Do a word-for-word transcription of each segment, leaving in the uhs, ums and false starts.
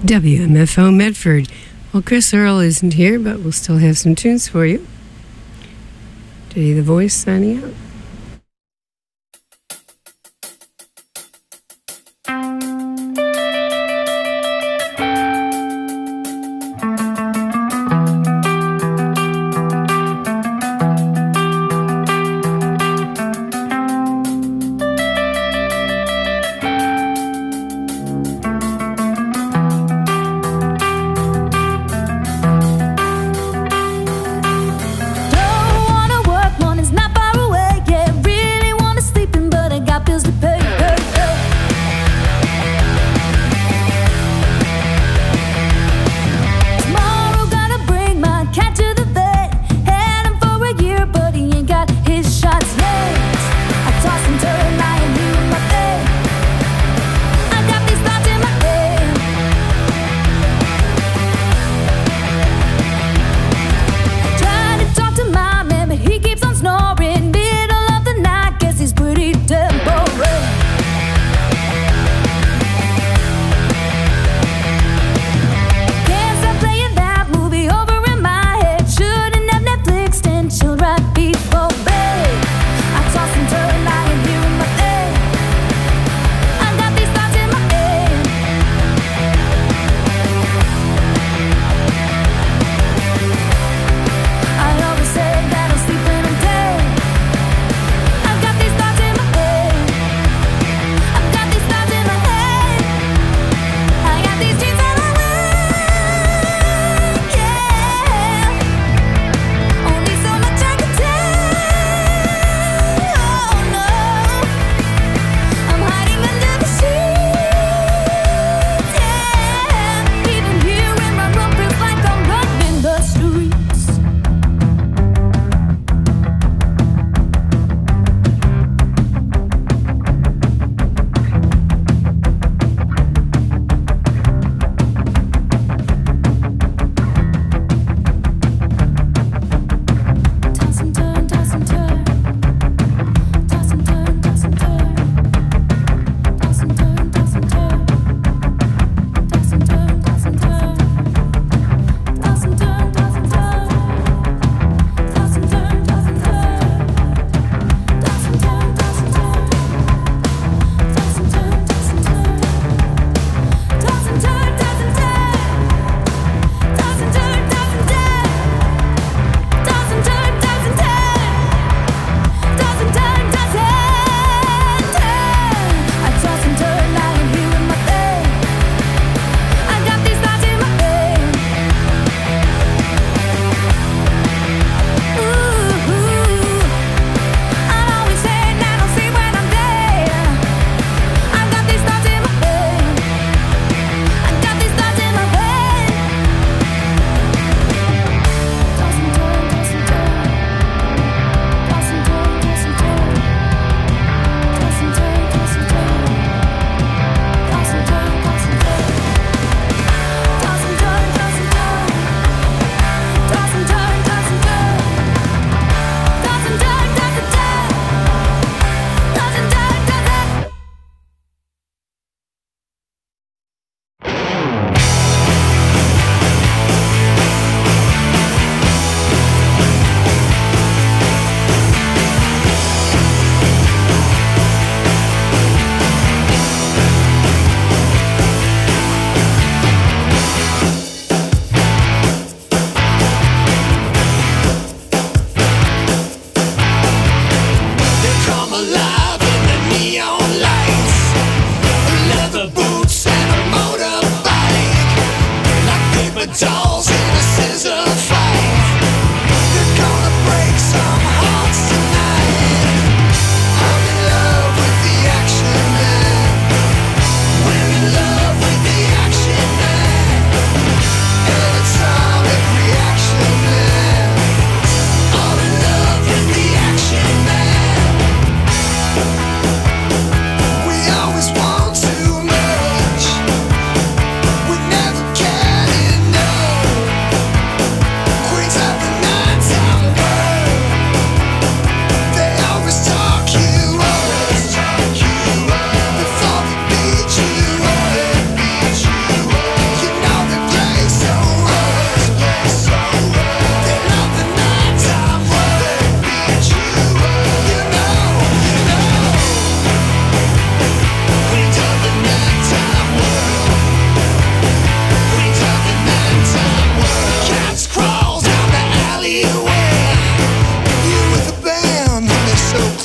W M F O Medford. Well, Chris Earl isn't here, but we'll still have some tunes for you. Jay the Voice signing out. Don't wanna work, morning's not far away.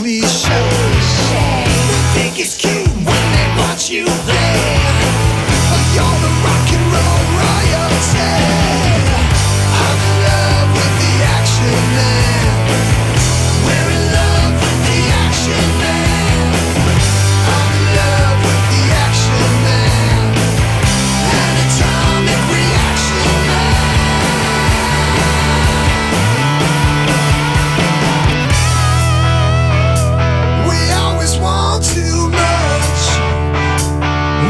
cliche. They think it's cute when they watch you play. You're the rock and roll royalty. I'm in love with the action man. We're in love with the action man. I'm in love with the action man. An atomic reaction man. We always want too much.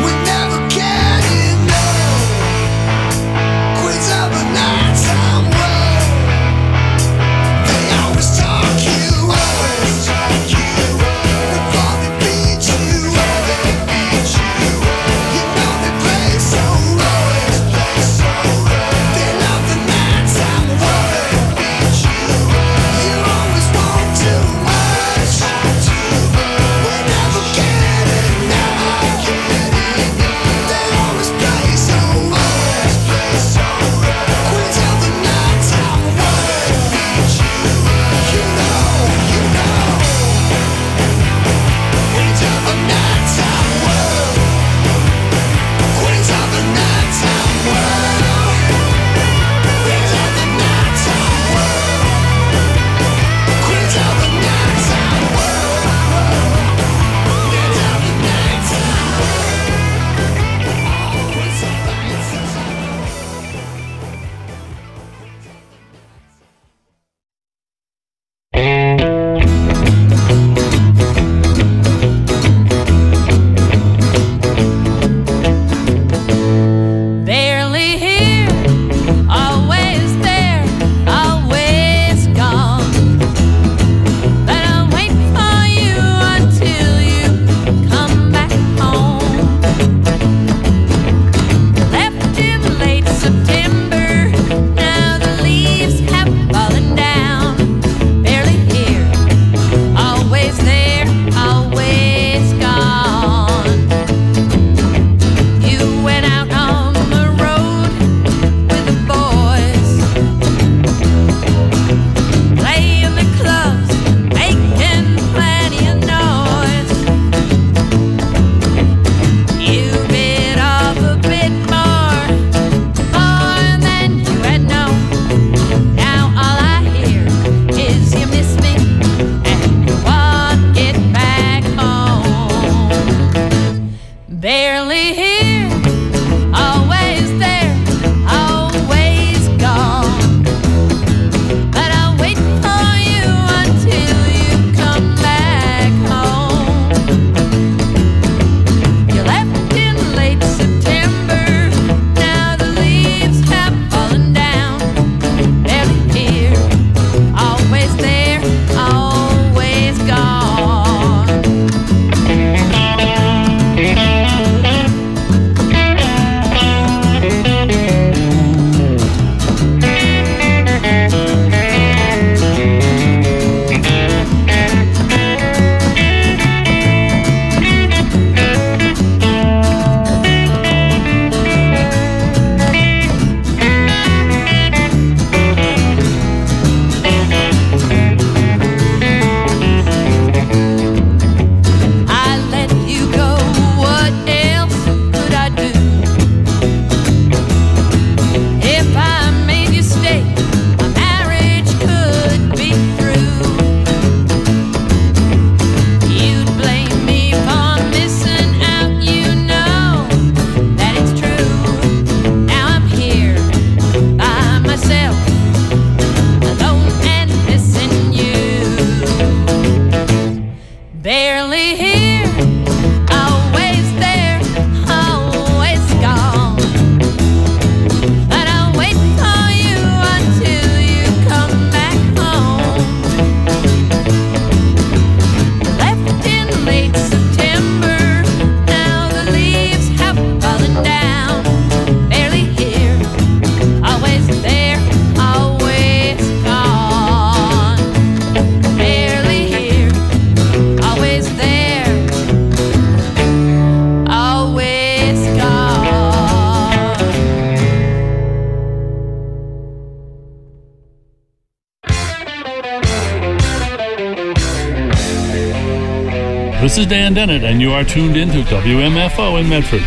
This is Dan Dennett, and you are tuned in to W M F O in Medford.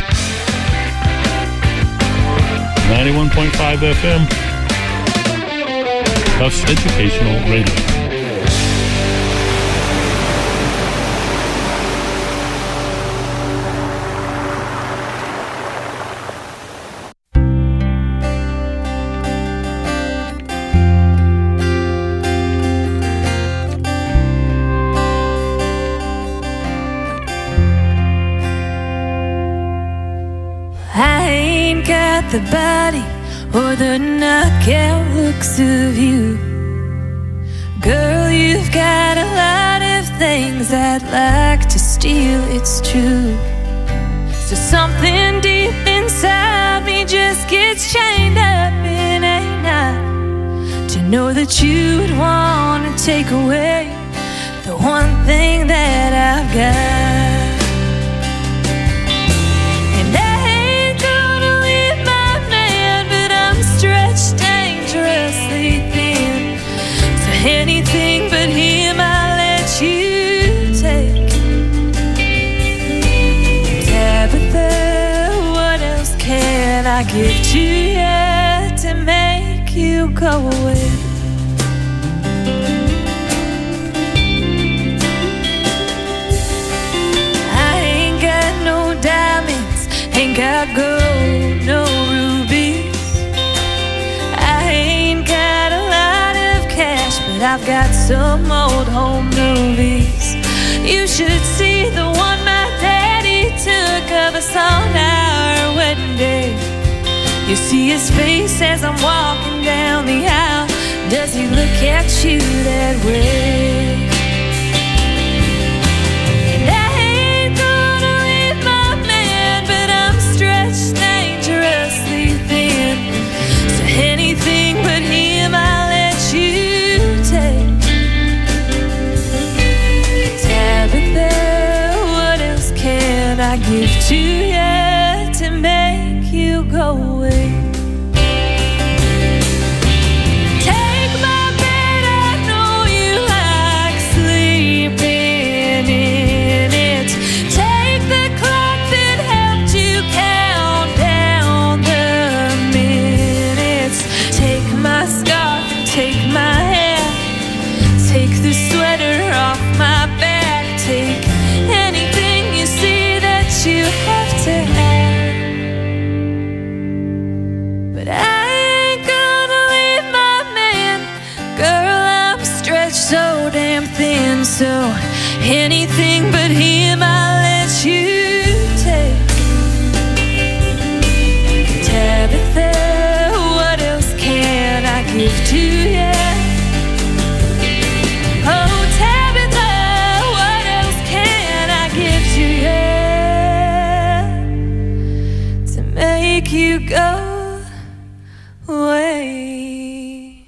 ninety-one point five F M. Tufts Educational Radio. The body or the knockout looks of you. Girl, you've got a lot of things I'd like to steal, it's true. So something deep inside me just gets chained up in a knot, to know that you'd want to take away the one thing that I've got. Dangerously thin, so anything but him I'll let you take. Tabitha, what else can I give to you to make you go away? I ain't got no diamonds, ain't got gold, no rubies. But I've got some old home movies. You should see the one my daddy took of us on our wedding day. You see his face as I'm walking down the aisle. Does he look at you that way? And I ain't gonna leave my man, but I'm stretched dangerously thin. So anything but him I'll let you take. Tabitha, what else can I give to you to make you go away? Take my bed, I know you like sleeping in it. Take the clock that helped you count down the minutes. Take my scarf and take my hair. Take the sweater off my back. Take anything you see that you have to have. But I ain't gonna leave my man. Girl, I'm stretched so damn thin. So anything but him I'll let you take. Tabitha, what else can I give to you? You go away.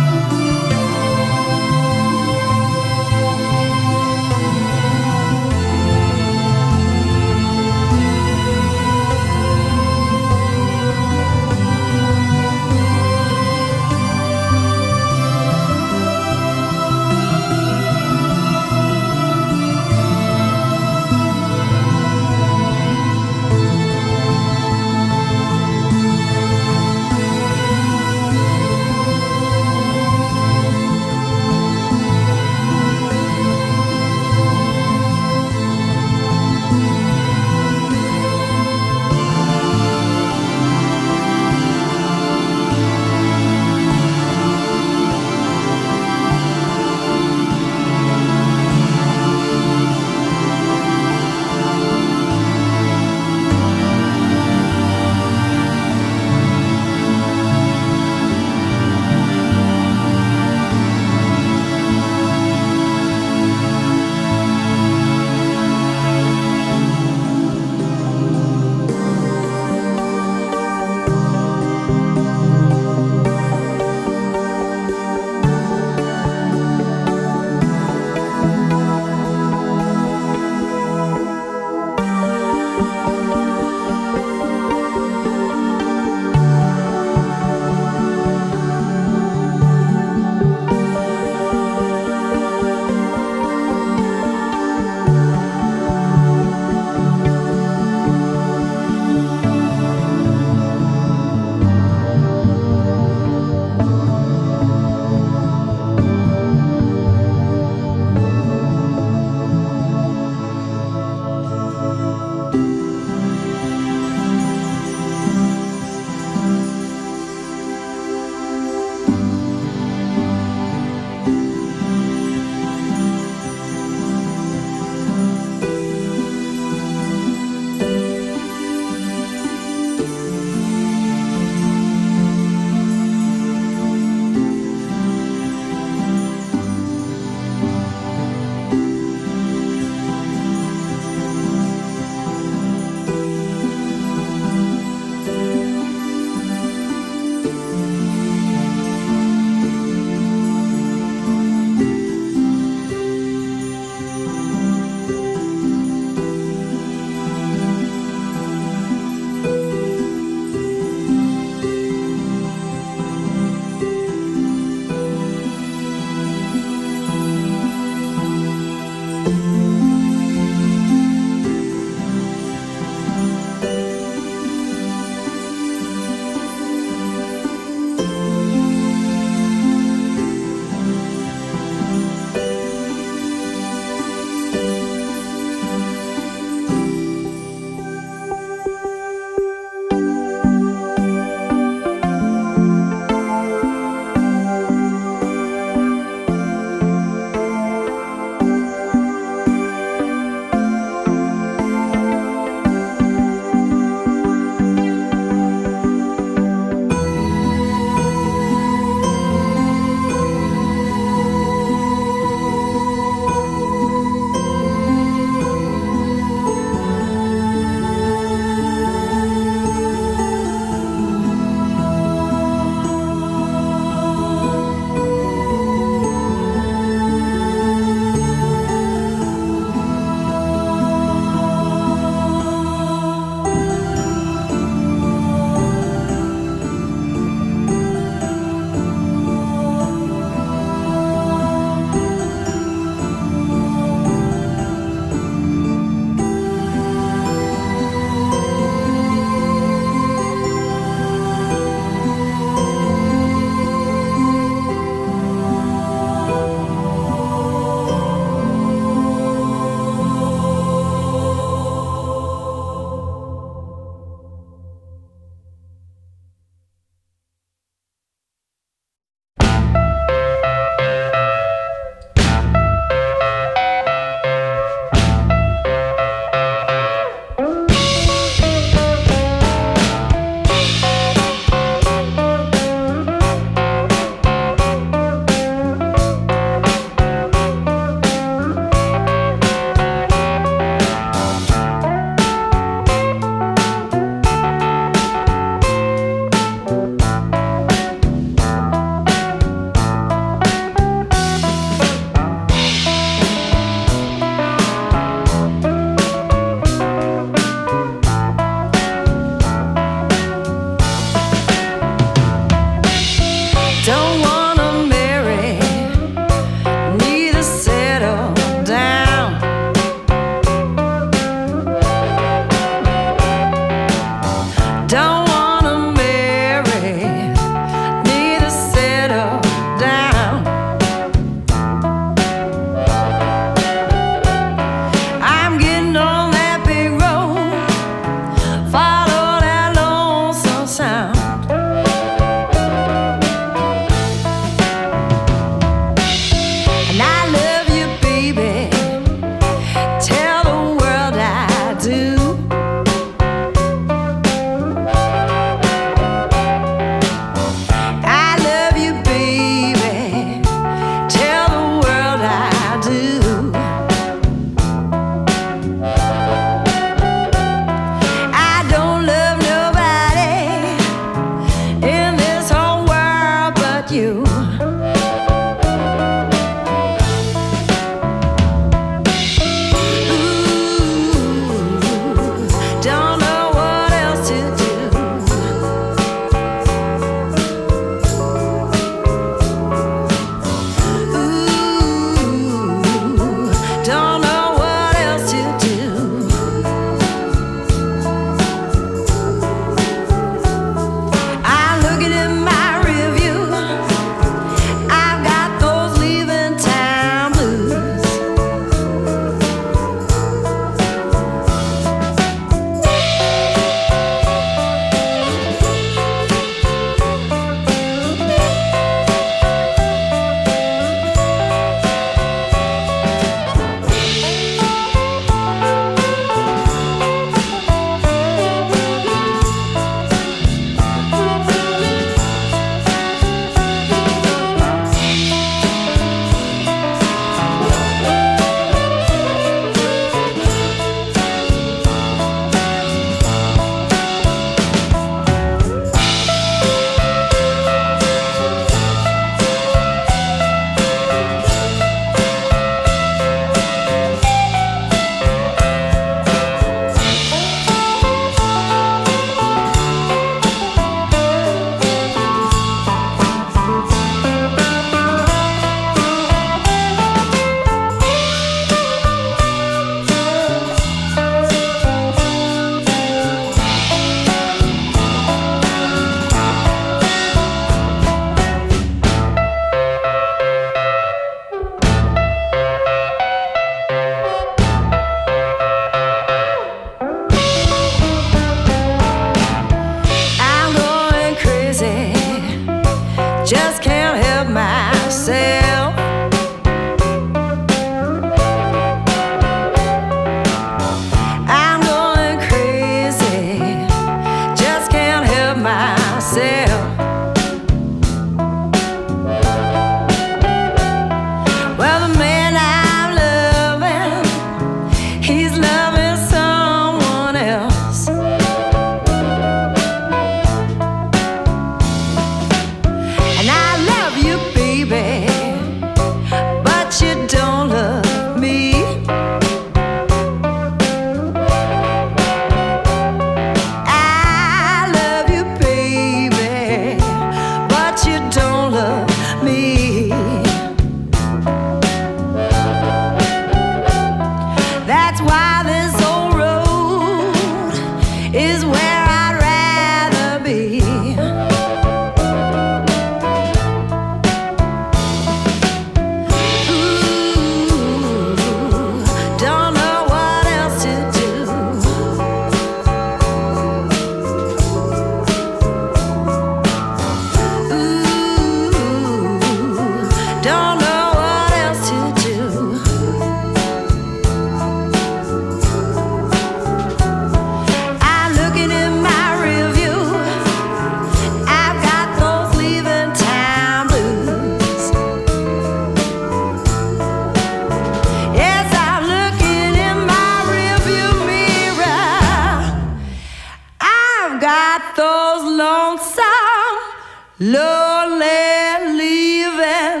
I've got those lonesome, lonely, leaving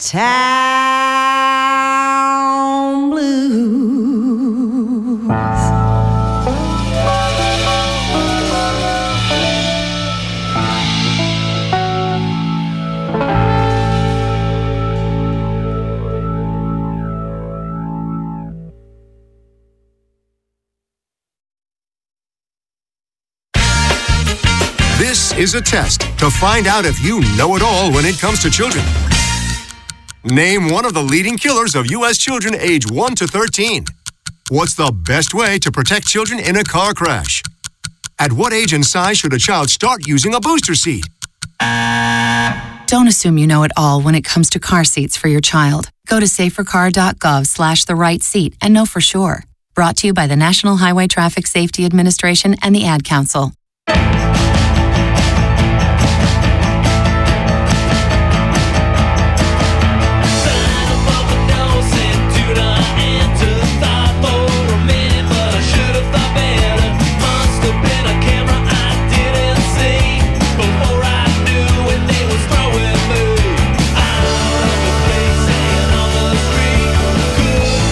town blues. This is a test to find out if you know it all when it comes to children. Name one of the leading killers of U S children age one to thirteen. What's the best way to protect children in a car crash? At what age and size should a child start using a booster seat? Don't assume you know it all when it comes to car seats for your child. Go to safercar.gov slash the right seat and know for sure. Brought to you by the National Highway Traffic Safety Administration and the Ad Council.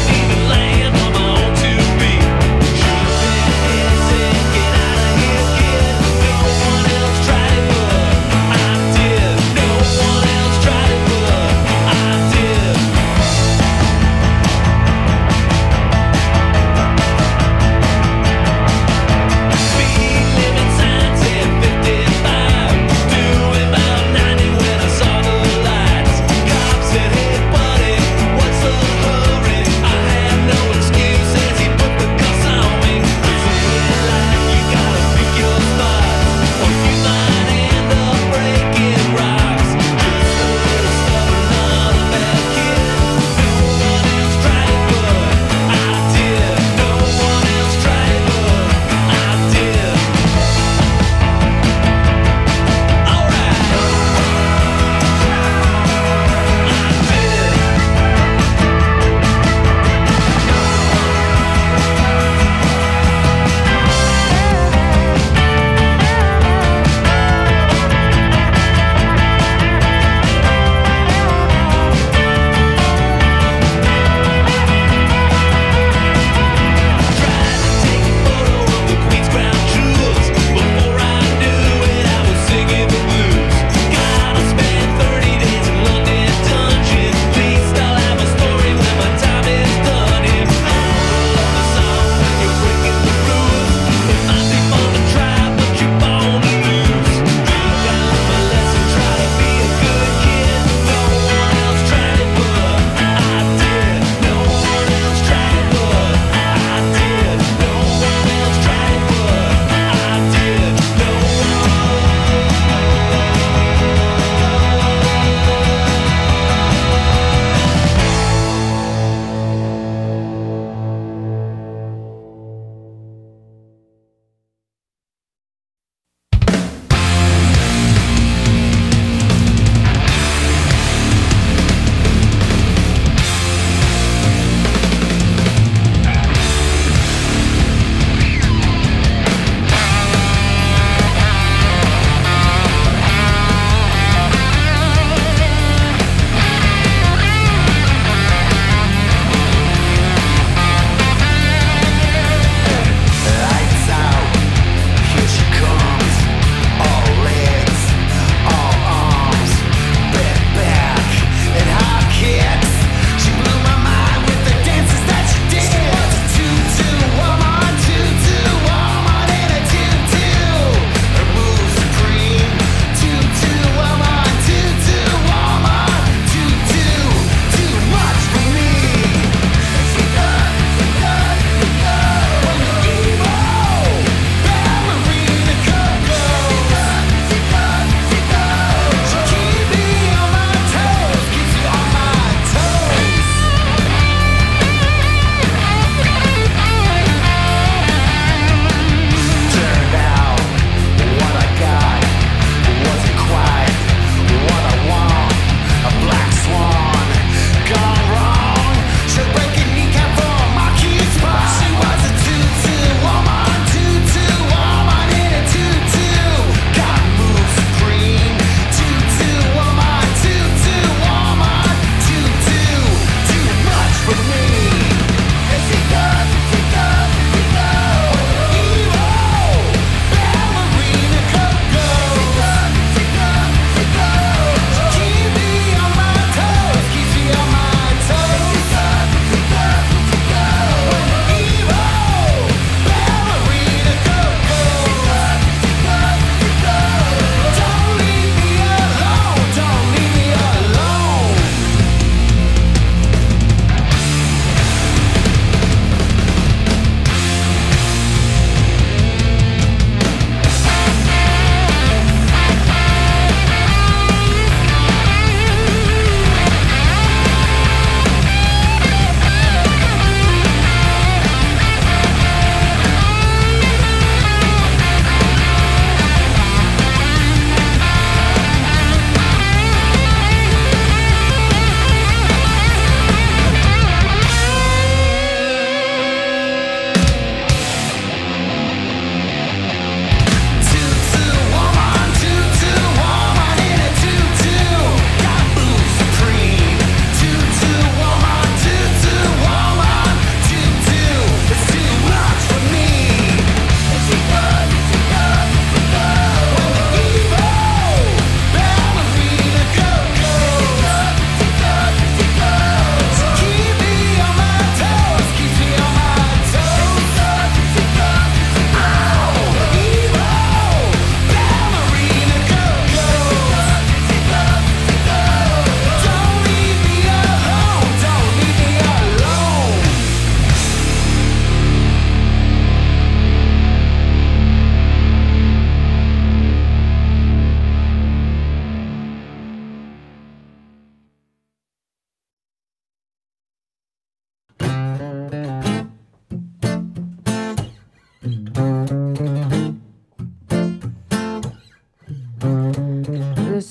Get out of here, get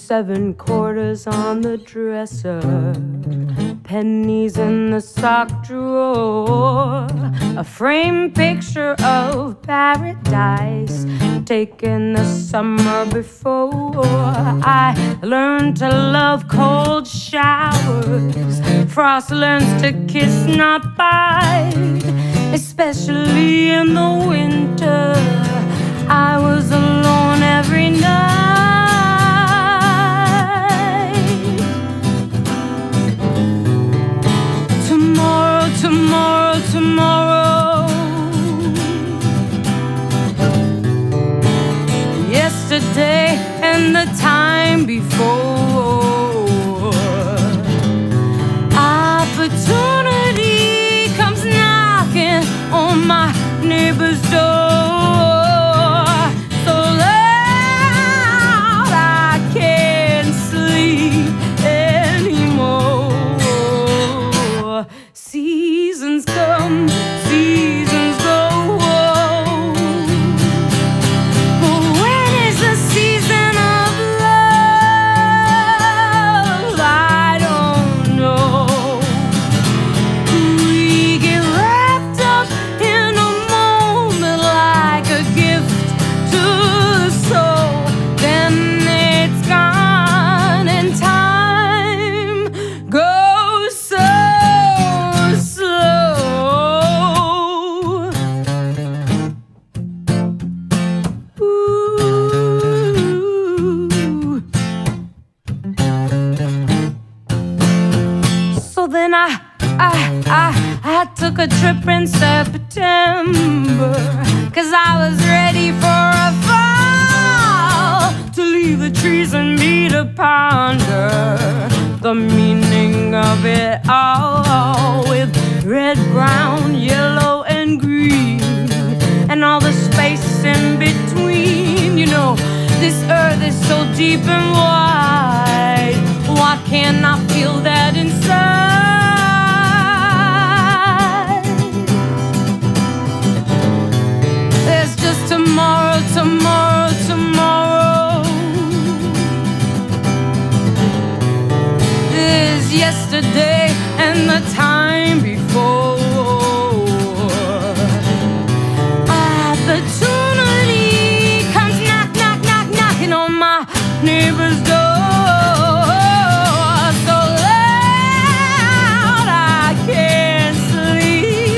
seven quarters on the dresser, pennies in the sock drawer, a framed picture of paradise taken the summer before. I learned to love cold showers. Frost learns to kiss, not bite, especially in the winter. I was alone every night. Tomorrow, tomorrow, tomorrow. Yesterday and the time before. Opportunity comes knocking on my neighbor's door. So loud I can't sleep anymore. Seasons come, seasons go. But when is the season of love? I don't know. We get wrapped up in a moment like a gift to the soul. Then it's gone and time goes so slow. Ooh. So then I, I, I, I took a trip in September, 'cause I was ready for a fall, to leave the trees and me to ponder the meaning of it all, with red, brown, yellow, and green, and all the space in between. You know, this earth is so deep and wide. Why can't I feel that inside? There's just tomorrow, tomorrow, tomorrow. There's yesterday and the time before. Opportunity comes knock, knock, knock, knocking on my neighbor's door. So loud I can't sleep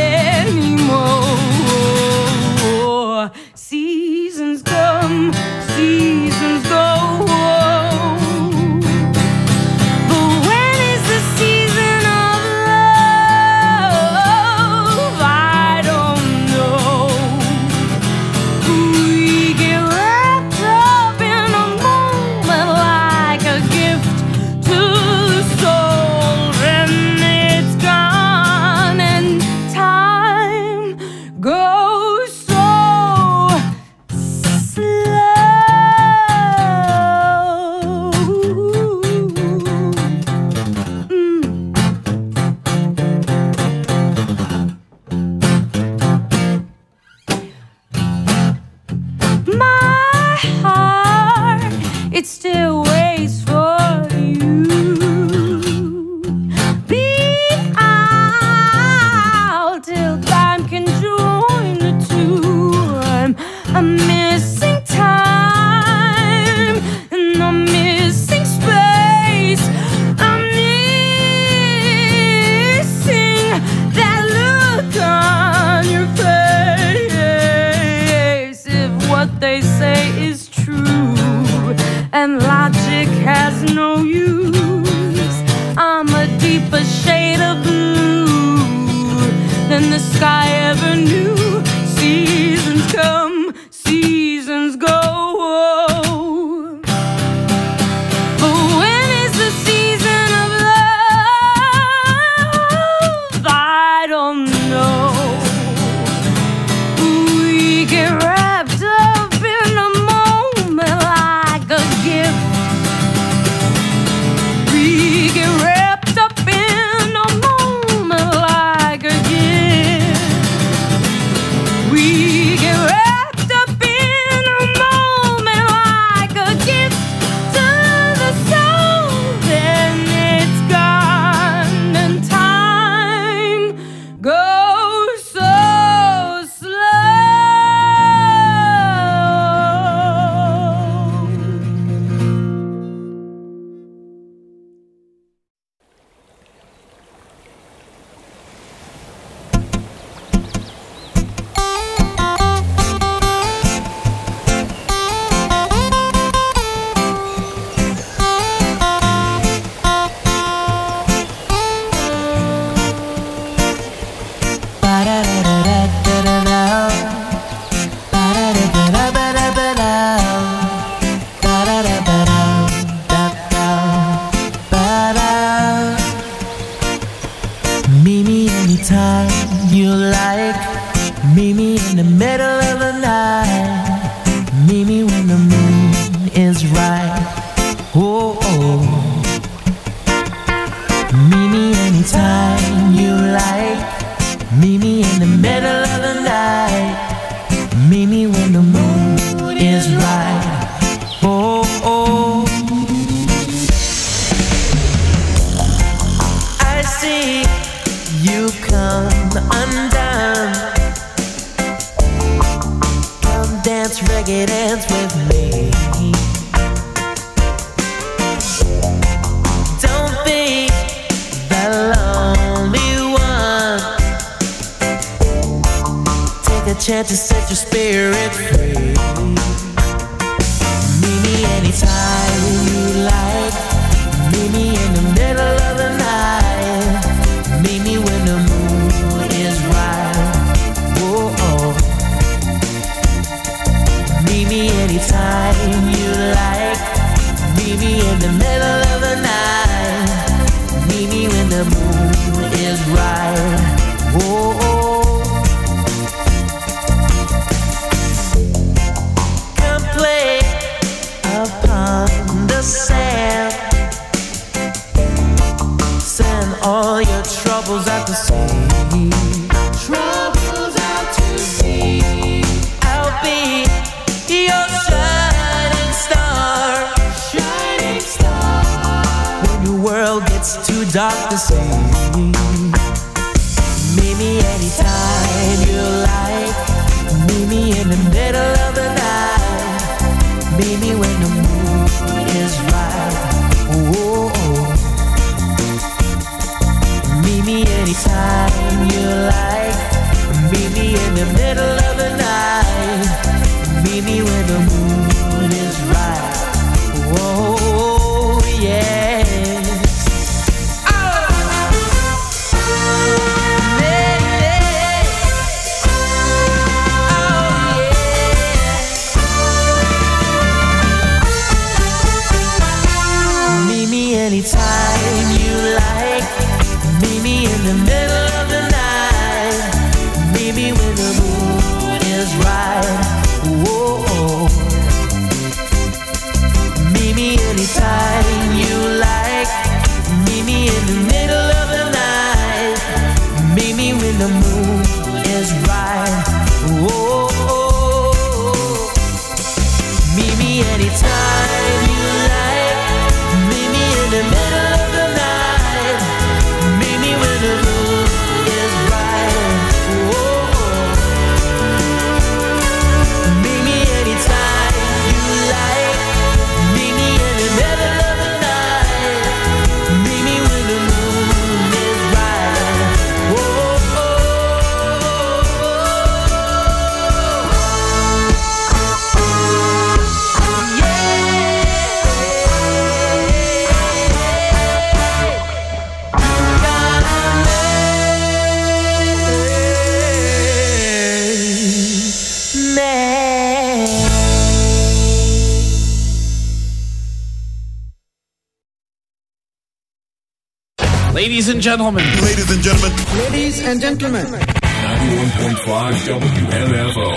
anymore. Seasons come, seasons go. But when is the season of love? I don't know. We get wrapped up in a moment like a gift to the soul, and it's gone, and time goes so my heart, it still waits for you. Be out till time can join the two. I'm, I'm missing time, and I'm missing space. I'm missing that look on your face. If what they say is true and logic has no use, I'm a deeper shade of blue than the sky ever knew. Seasons come, seasons go. But when is the season of love? I don't know. We get wrapped up in a moment like a gift. We get wrapped up in a moment like a gift. dance, reggae dance with me. Don't be the lonely one. Take a chance to set your spirit free. Meet me anytime you like. Meet me in the middle of the night. Meet me when the moon is right. Whoa, oh. Meet me anytime you like. Meet me in the middle of the night. Meet me when the moon is right. Whoa, oh. Come play upon the sand. Send all your troubles out to sea. Troubles out to sea. I'll be your shining star. Shining star. When your world gets too dark to see. Meet me anytime you like. Meet me in the middle of the night. Meet me when the moon is right. Whoa. Meet me anytime you like. Meet me in the middle of the night. Meet me when the moon is right. Whoa, yes. Oh, yeah, yeah. Oh, yeah. Meet me anytime you like. Meet me in the middle of the night. Meet me when the moon is right. Whoa. Meet me anytime you like. Meet me in the middle of the night. Meet me when the moon is right. Whoa. Meet me anytime you like. Meet me in the middle of the night. Meet me when the moon is right. Whoa. Meet me anytime you like. Meet me in the middle of the night. Meet me when the moon is right. Whoa. Ladies and gentlemen. Ladies and gentlemen. Ladies and gentlemen. ninety-one point five W M F O.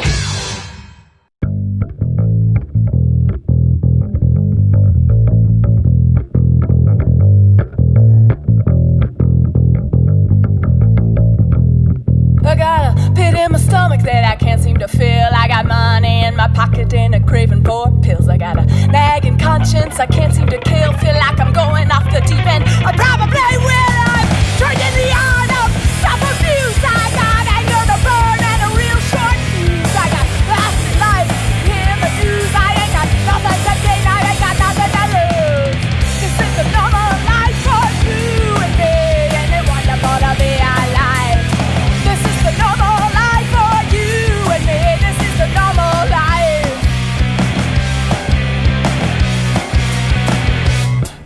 I got a pit in my stomach that I can't seem to feel. I got money in my pocket and a craving for pills. I got a nagging conscience I can't seem to kill. Feel like I'm going off the deep end. I probably will. I'm drinking the art of self-abuse. I got anger to burn and a real short fuse. I got last life in the news. I ain't got nothing to gain. I ain't got nothing to lose. This is the normal life for you and me, and it's wonderful to be alive. This is the normal life for you and me. This is the normal life.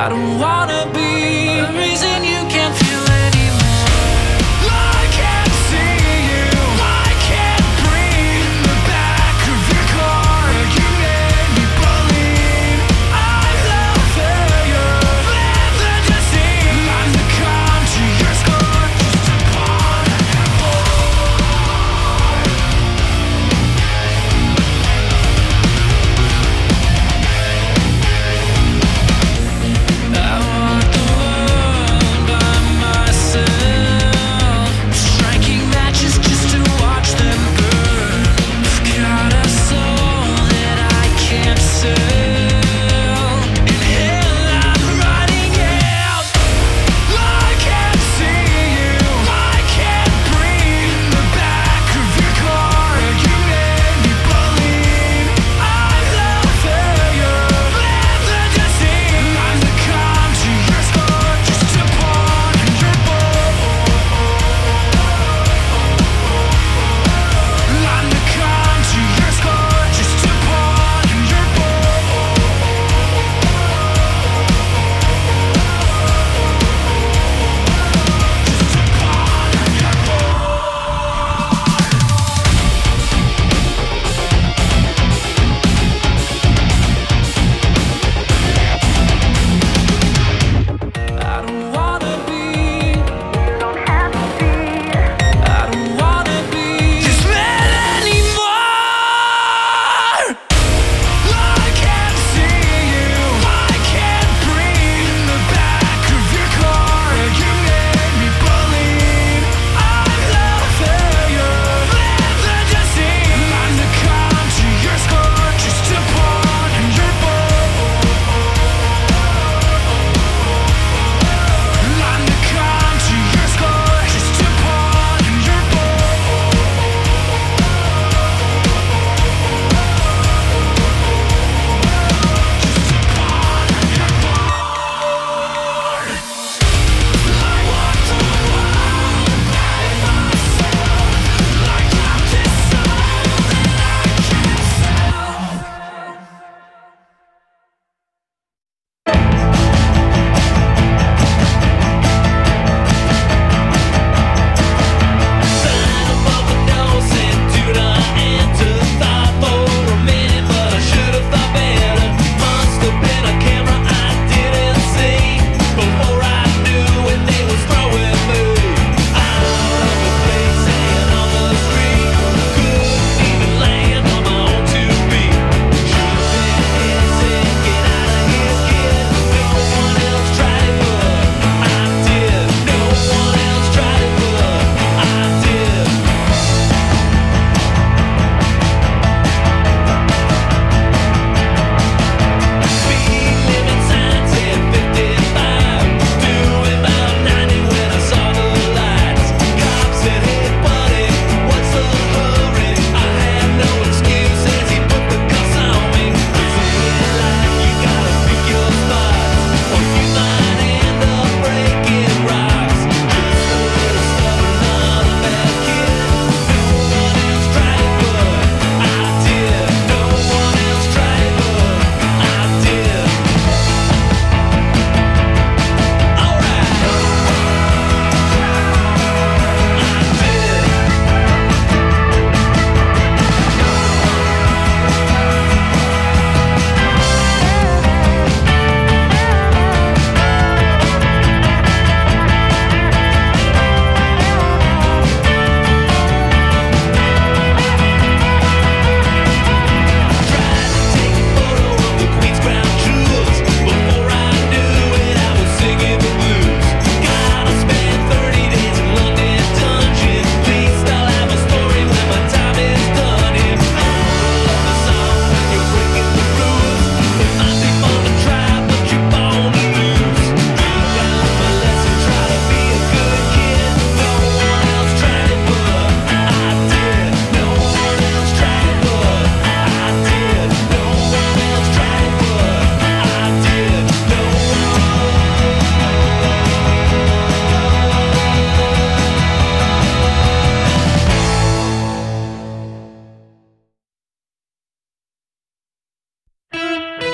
I don't wanna be the reason you